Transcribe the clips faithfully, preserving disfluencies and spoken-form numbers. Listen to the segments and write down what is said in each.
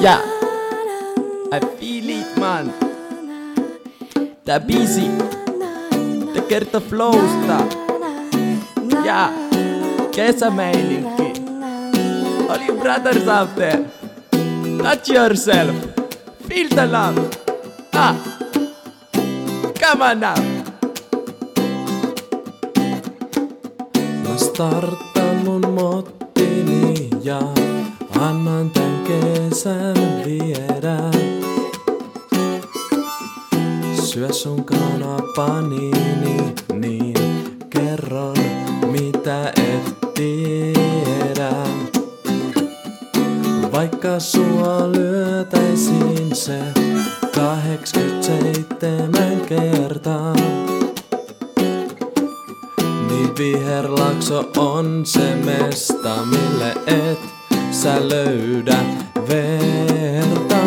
Yeah, I feel it, man. Tää biisi, tää kertoo flowsta. Yeah, kesämeininki. All you brothers out there, touch yourself. Feel the love. Ah, come on now. Mä starttan mun mottini ja annan tän kesän viedä. Syö sun kanapaniini, niin kerron mitä et tiedä. Vaikka sua lyötäisiin se kahdeksankymmentäseitsemän kertaa, niin viherlakso on se mesta, mille et sä löydä vertaa.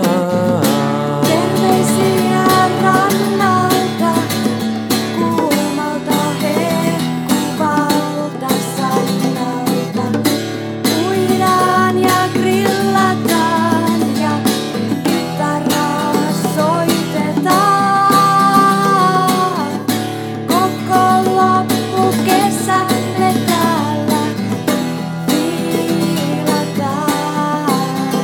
Terveisiä rannalta, kuumalta hehkuvalta sannalta. Uidaan ja grillataan ja kitaraa soitetaan. Koko loppukesän me täällä viilataan.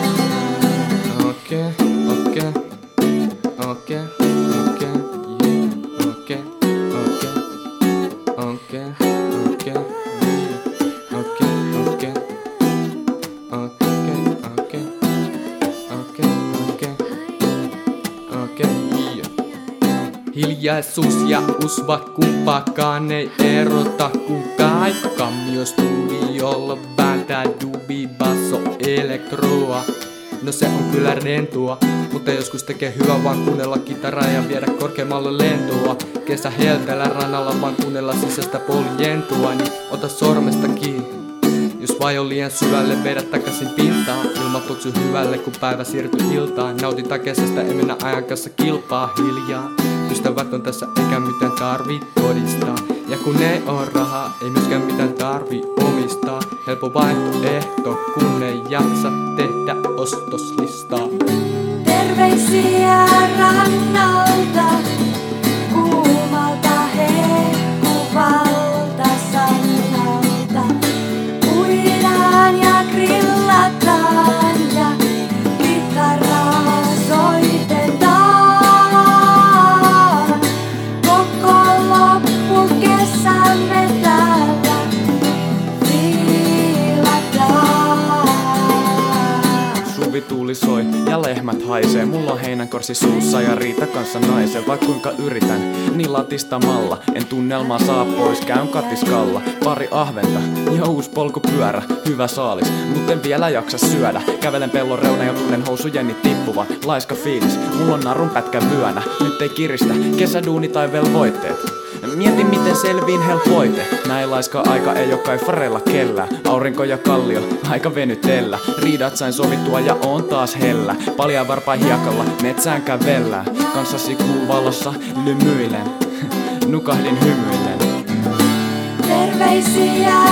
Okei, okei, okei, okei, okei, okei, okei, okei, okei, okei, okei, okei, okei, okei, okei. Hiljaisuus ja usva kumpaakaan ei erota, kun kaikki Kammio-studiolla vääntää dubi, basso, elektroa. No se on kyllä rentoa, mutta joskus tekee hyvä vaan kuunnella kitaraa ja viedä korkeammalle lentoa. Kesä helteellä rannalla vaan kuunnella sisäistä poljentua, niin ota sormesta kiinni. Jos vai on liian syvälle, vedä takaisin pintaan. Ilma tuoksuu hyvälle, kun päivä siirtyy iltaan. Nautitaan kesästä, ei mennä ajan kanssa kilpaa hiljaa. Ystävät on tässä, eikä mitään tarvii todistaa. Ja kun ei oo rahaa, ei myöskään mitään tarvii omistaa. Helppo vaihtoehto, kun ei jaksa tehdä ostoslistaa. Terveisiä rannalta, kuumalta hehkuvalta sannalta. Uidaan ja grillataan ja kitaraa soitetaan. Koko loppukesän me täällä viilataan. Suvituuli soi ja lehmät haisee. Mulla on heinänkorsi suussa ja Riita kanssa naisen. Vaikka kuinka yritän, niin latistamalla en tunnelmaa saa pois, käyn katiskalla. Pari ahventa ja uusi polkupyörä, hyvä saalis, mut en vielä jaksa syödä. Kävelen pellon reuna ja tunnen housujeni tippuvan. Laiska fiilis, mulla on narun pätkä vyönä. Nyt ei kiristä, kesäduuni tai velvoitteet. Mietin miten selviin helpoite. Näin laiska aika ei oo kaifareilla kellään. Aurinko ja kallio, aika venytellä. Riidat sain sovittua ja on taas hellä. Paljaan varpaa hiekalla, metsään kävellään. Kanssasi kuuvalossa lymyilen, nukahdin hymyillen. Terveisiä